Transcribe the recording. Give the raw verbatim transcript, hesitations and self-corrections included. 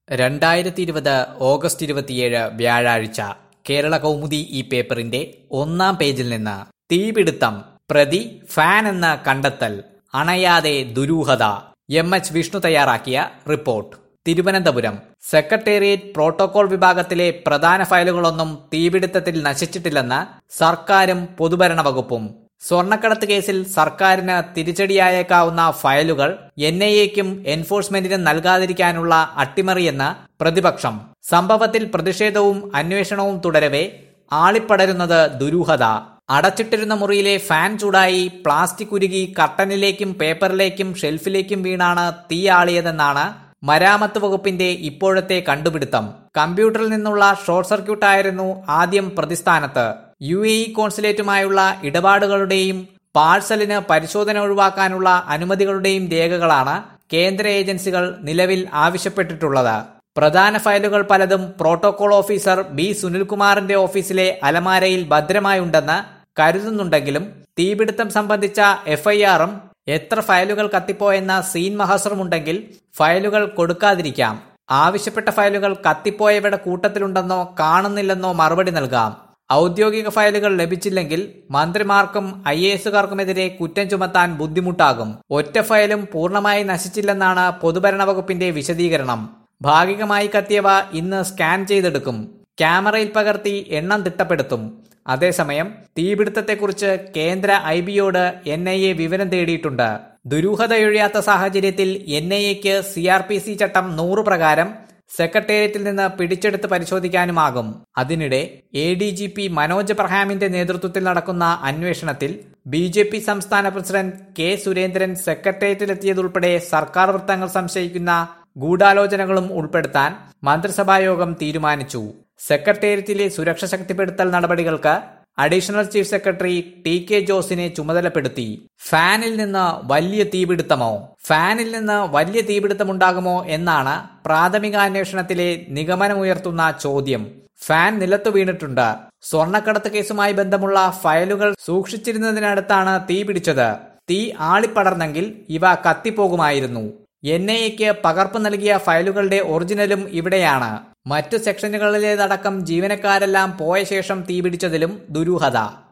രണ്ടായിരത്തി ഇരുപത് ഓഗസ്റ്റ് ഇരുപത്തിയേഴ് വ്യാഴാഴ്ച കേരള കൗമുദി ഈ പേപ്പറിന്റെ ഒന്നാം പേജിൽ നിന്ന് തീപിടുത്തം പ്രതി ഫാൻ എന്ന കണ്ടെത്തൽ അണയാതെ ദുരൂഹത. എം എച്ച് വിഷ്ണു തയ്യാറാക്കിയ റിപ്പോർട്ട്. തിരുവനന്തപുരം സെക്രട്ടേറിയറ്റ് പ്രോട്ടോകോൾ വിഭാഗത്തിലെ പ്രധാന ഫയലുകളൊന്നും തീപിടുത്തത്തിൽ നശിച്ചിട്ടില്ലെന്ന് സർക്കാരും പൊതുഭരണ വകുപ്പും. സ്വർണ്ണക്കടത്ത് കേസിൽ സർക്കാരിന് തിരിച്ചടിയായേക്കാവുന്ന ഫയലുകൾ എൻ ഐ എക്കും എൻഫോഴ്സ്മെന്റിനും നൽകാതിരിക്കാനുള്ള അട്ടിമറിയെന്ന് പ്രതിപക്ഷം. സംഭവത്തിൽ പ്രതിഷേധവും അന്വേഷണവും തുടരവെ ആളിപ്പടരുന്നത് ദുരൂഹത. അടച്ചിട്ടിരുന്ന മുറിയിലെ ഫാൻ ചൂടായി പ്ലാസ്റ്റിക് ഉരുകി കർട്ടനിലേക്കും പേപ്പറിലേക്കും ഷെൽഫിലേക്കും വീണാണ് തീ ആളിയതെന്നാണ് മരാമത്ത് വകുപ്പിന്റെ ഇപ്പോഴത്തെ കണ്ടുപിടുത്തം. കമ്പ്യൂട്ടറിൽ നിന്നുള്ള ഷോർട്ട് സർക്യൂട്ടായിരുന്നു ആദ്യം പ്രതിസ്ഥാനത്ത്. യു എ ഇ കോൺസുലേറ്റുമായുള്ള ഇടപാടുകളുടെയും പാഴ്സലിന് പരിശോധന ഒഴിവാക്കാനുള്ള അനുമതികളുടെയും രേഖകളാണ് കേന്ദ്ര ഏജൻസികൾ നിലവിൽ ആവശ്യപ്പെട്ടിട്ടുള്ളത്. പ്രധാന ഫയലുകൾ പലതും പ്രോട്ടോകോൾ ഓഫീസർ ബി സുനിൽകുമാറിന്റെ ഓഫീസിലെ അലമാരയിൽ ഭദ്രമായുണ്ടെന്ന് കരുതുന്നുണ്ടെങ്കിലും തീപിടുത്തം സംബന്ധിച്ച എഫ് ഐ ആറും എത്ര ഫയലുകൾ കത്തിപ്പോയെന്ന സീൻ മഹസറുമുണ്ടെങ്കിൽ ഫയലുകൾ കൊടുക്കാതിരിക്കാം. ആവശ്യപ്പെട്ട ഫയലുകൾ കത്തിപ്പോയവയുടെ കൂട്ടത്തിലുണ്ടെന്നോ കാണുന്നില്ലെന്നോ മറുപടി നൽകാം. ഔദ്യോഗിക ഫയലുകൾ ലഭിച്ചില്ലെങ്കിൽ മന്ത്രിമാർക്കും ഐ എ എസുകാർക്കുമെതിരെ കുറ്റം ചുമത്താൻ ബുദ്ധിമുട്ടാകും. ഒറ്റ ഫയലും പൂർണ്ണമായി നശിച്ചില്ലെന്നാണ് പൊതുഭരണ വകുപ്പിന്റെ വിശദീകരണം. ഭാഗികമായി കത്തിയവ ഇന്ന് സ്കാൻ ചെയ്തെടുക്കും. ക്യാമറയിൽ പകർത്തി എണ്ണം തിട്ടപ്പെടുത്തും. അതേസമയം തീപിടുത്തത്തെക്കുറിച്ച് കേന്ദ്ര ഐ ബിയോട് എൻ ഐ എ വിവരം തേടിയിട്ടുണ്ട്. ദുരൂഹതയൊഴിയാത്ത സാഹചര്യത്തിൽ എൻ ഐ എക്ക് സി ആർ പി സി ചട്ടം നൂറ് പ്രകാരം സെക്രട്ടേറിയറ്റിൽ നിന്ന് പിടിച്ചെടുത്ത് പരിശോധിക്കാനുമാകും. അതിനിടെ A D G P Manoj പ്രഹാമിന്റെ നേതൃത്വത്തിൽ നടക്കുന്ന അന്വേഷണത്തിൽ ബി ജെ പി സംസ്ഥാന പ്രസിഡന്റ് കെ സുരേന്ദ്രൻ സെക്രട്ടേറിയറ്റിലെത്തിയതുൾപ്പെടെ സർക്കാർ വൃത്തങ്ങൾ സംശയിക്കുന്ന ഗൂഢാലോചനകളും ഉൾപ്പെടുത്താൻ മന്ത്രിസഭായോഗം തീരുമാനിച്ചു. സെക്രട്ടേറിയറ്റിലെ സുരക്ഷ ശക്തിപ്പെടുത്തൽ നടപടികൾക്ക് additional chief secretary T K ജോസിനെ ചുമതലപ്പെടുത്തി. ഫാനിൽ നിന്ന് വലിയ തീപിടുത്തമോ? ഫാനിൽ നിന്ന് വലിയ തീപിടുത്തമുണ്ടാകുമോ എന്നാണ് പ്രാഥമിക അന്വേഷണത്തിലെ നിഗമനമുയർത്തുന്ന ചോദ്യം. ഫാൻ നിലത്തു വീണിട്ടുണ്ട്. സ്വർണ്ണക്കടത്ത് കേസുമായി ബന്ധമുള്ള ഫയലുകൾ സൂക്ഷിച്ചിരുന്നതിനടുത്താണ് തീ പിടിച്ചത്. തീ ആളിപ്പടർന്നെങ്കിൽ ഇവ കത്തിപ്പോകുമായിരുന്നു. എൻ ഐ എക്ക് പകർപ്പ് നൽകിയ ഫയലുകളുടെ ഒറിജിനലും ഇവിടെയാണ്. മറ്റു സെക്ഷനുകളിലേതടക്കം ജീവനക്കാരെല്ലാം പോയ ശേഷം തീപിടിച്ചതിലും ദുരൂഹത.